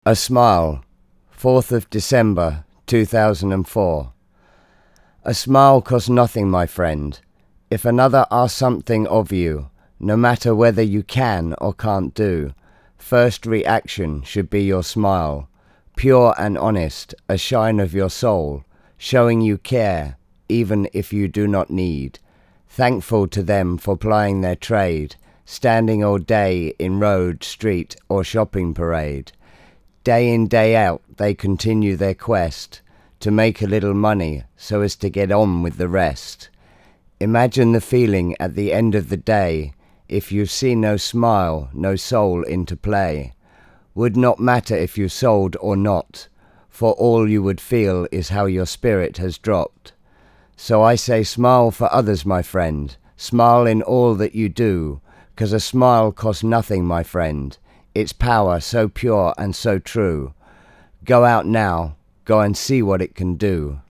A Smile, 4th of December 2004. A smile costs nothing, my friend. If another asks something of you, no matter whether you can or can't do, first reaction should be your smile, pure and honest, a shine of your soul, showing you care, even if you do not need. Thankful to them for plying their trade, standing all day in road, street or shopping parade. Day in, day out, they continue their quest to make a little money so as to get on with the rest. Imagine the feeling at the end of the day if you see no smile, no soul into play. Would not matter if you sold or not, for all you would feel is how your spirit has dropped. So I say smile for others, my friend. Smile in all that you do, 'cause a smile costs nothing, my friend. Its power so pure and so true. Go out now, go and see what it can do.